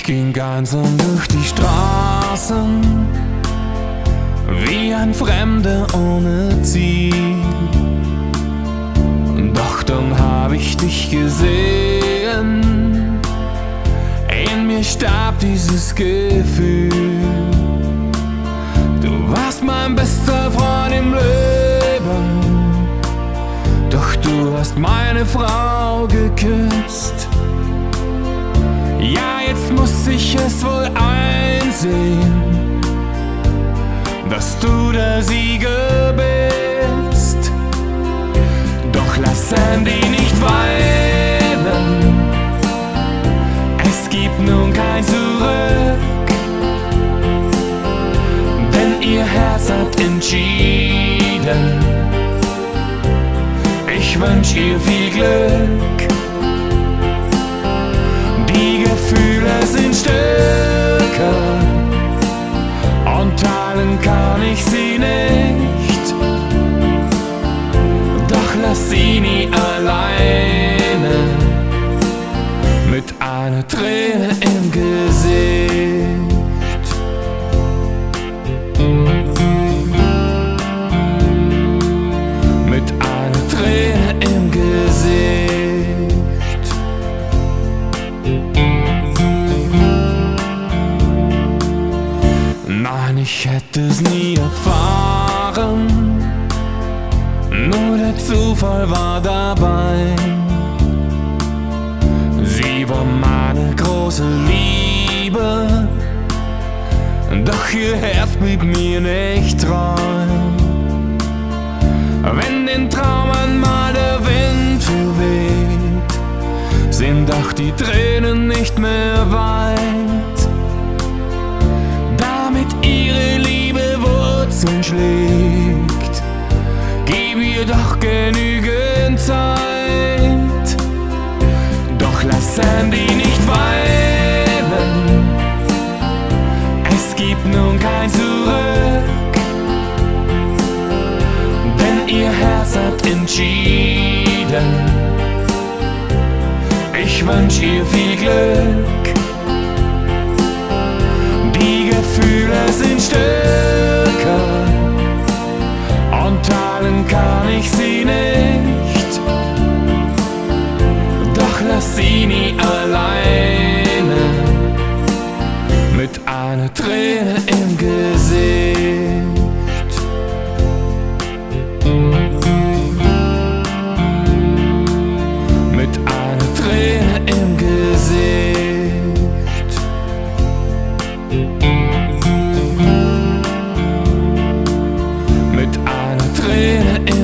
ging einsam durch die Straßen, wie ein Fremder ohne Ziel. Doch dann hab ich dich gesehen, in mir starb dieses Gefühl. Du warst mein bester Freund im Leben, doch du hast meine Frau geküsst. Ja, jetzt muss ich es wohl einsehen, dass du der Sieger bist. Doch lass Sandy nicht weinen, es gibt nun kein Zurück, denn ihr Herz hat entschieden. Ich wünsch ihr viel Glück. Die Gefühle sind stärker und teilen kann ich sie nicht. Doch lass sie nie alleine mit einer Träne im Gesicht. Mit einer Träne im Gesicht. Nein, ich hätte es nie erfahren, nur der Zufall war dabei. Sie war meine große Liebe, doch ihr Herz blieb mir nicht treu. Wenn den Traum einmal der Wind verweht, sind auch die Tränen nicht mehr weit. Damit ihre Liebe Wurzeln schlägt, gib ihr doch genügend Zeit. Doch lass Sandy nicht weinen, es gibt nun kein Zurück, denn ihr Herz hat entschieden. Ich wünsch ihr viel Glück. Die Gefühle sind stärker und teilen kann ich sie nicht. Doch lass sie nie alleine mit einer Träne im Gesicht. Mit einer Träne im Gesicht. Mit einer Träne im